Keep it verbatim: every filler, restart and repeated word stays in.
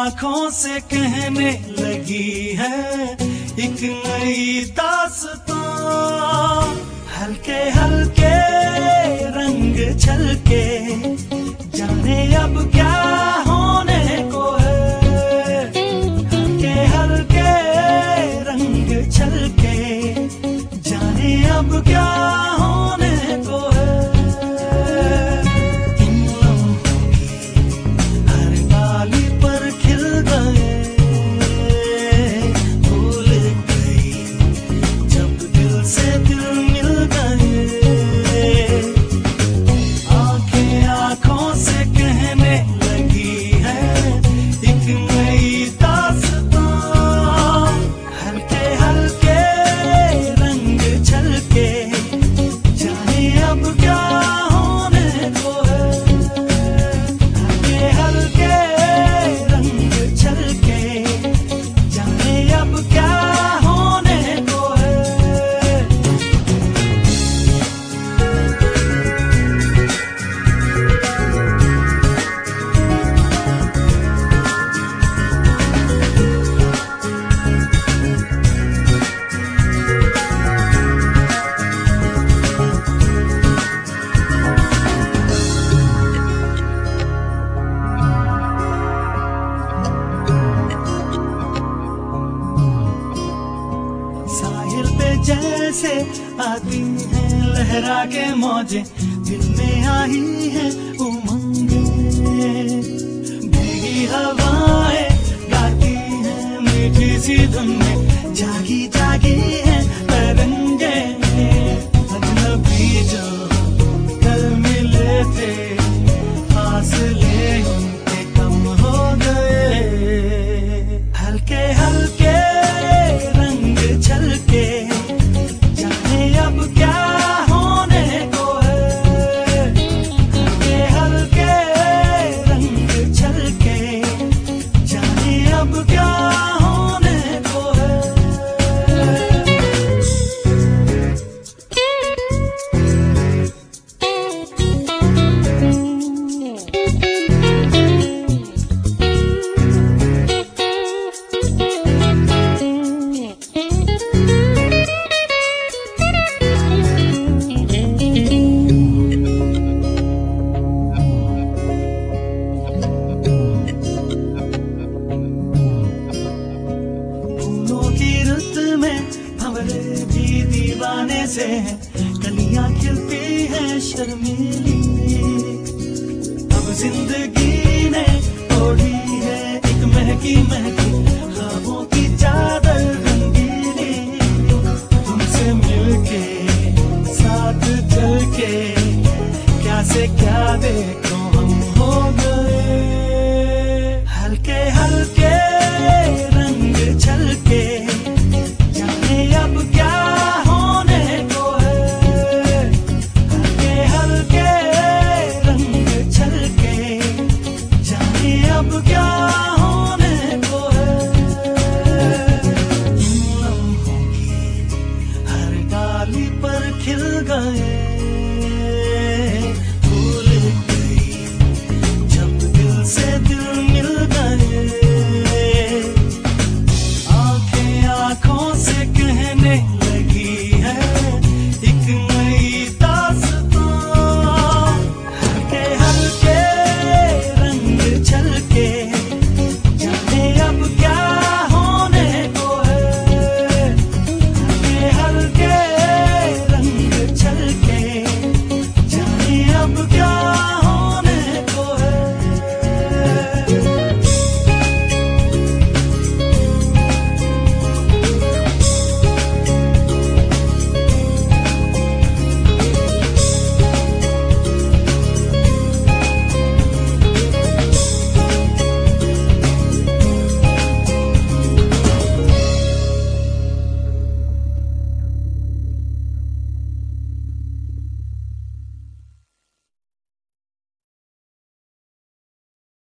आंखों से कहने लगी है एक नई दास्तां। हल्के हल्के रंग छलके जाने अब क्या होने को है। हल्के हल्के रंग छलके जाने अब क्या होने को है। इन लम्हों की हर डाली पर खिल गए भूल गई जब दिल से दिल मिल गए। आंखें आंखों से कहने लगी है एक नई दास्तां। हल्के हल्के रंग छलके जाने अब क्या होने को है। हल्के हल्के रंग छलके जाने अब क्या होने को है। साहिल पे जैसे आती हैं लहरा के मौजें दिल में आई हैं उमंगे। भीगी हवाएं गाती हैं मीठी सी धुन में जागी जागी हैं तरंगे। अजनबी जो कल मिले थे फासले उनके कम हो गए। हल्के हल्के रंग छलके जाने अब क्या होने को है। हल्के हल्के रंग छलके जाने अब क्या होने को है। फूलों की रुत में भंवरे भी दीवाने से हैं। कलियां खिलती हैं शर्मीली